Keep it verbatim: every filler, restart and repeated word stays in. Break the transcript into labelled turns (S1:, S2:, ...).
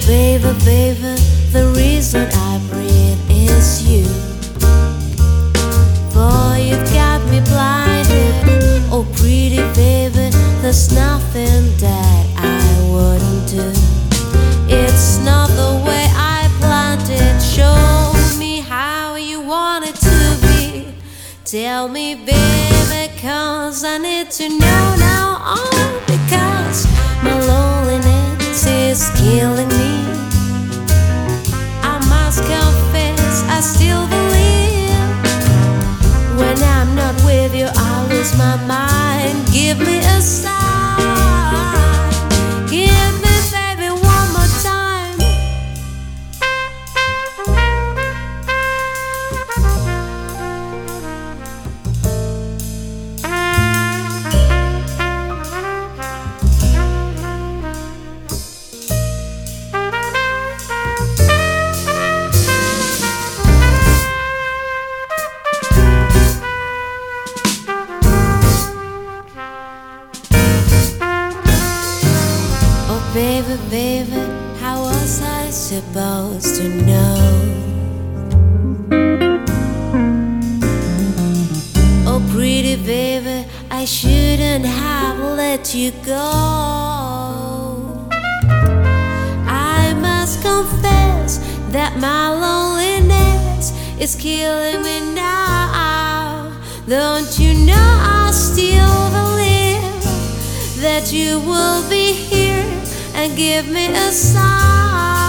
S1: baby, baby, the reason I breathe is you. Boy, you've got me blinded. Oh, pretty baby, there's nothing that I wouldn't do. It's not the way I planned it. Show me how you want it to be. Tell me, baby, cause I need to know now. Oh, because my loneliness is killing me. I must confess, I still believe when I'm not with you, I lose my mind. Give me a sign. Give me, baby, one more time. Baby, baby, how was I supposed to know? Oh, pretty baby, I shouldn't have let you go. I must confess that my loneliness is killing me now. Don't you know I still believe that you will be here and give me a sign.